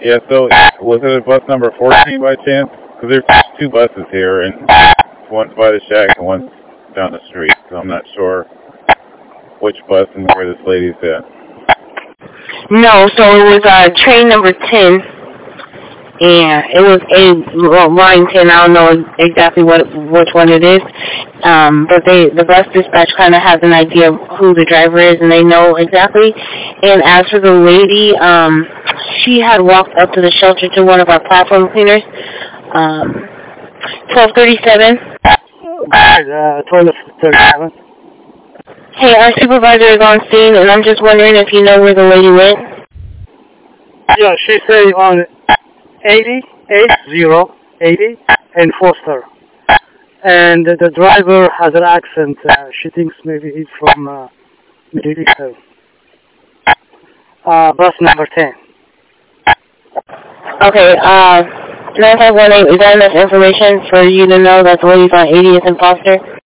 Yeah, so was it at bus number 14 by chance? Because there's two buses here, and one's by the shack and one's down the street, so I'm not sure which bus and where this lady's at. No, so it was train number 10. Yeah, it was line 10. I don't know exactly which one it is. But the bus dispatch kind of has an idea of who the driver is, and they know exactly. And as for the lady, she had walked up to the shelter to one of our platform cleaners. 1237. 1237. Hey, our supervisor is on scene, and I'm just wondering if you know where the lady went. Yeah, she's on 80 and Foster. And the driver has an accent. She thinks maybe he's from Middle East. Bus number 10. Okay, 9518, is that enough information for you to know that the lady's on 80th and Foster?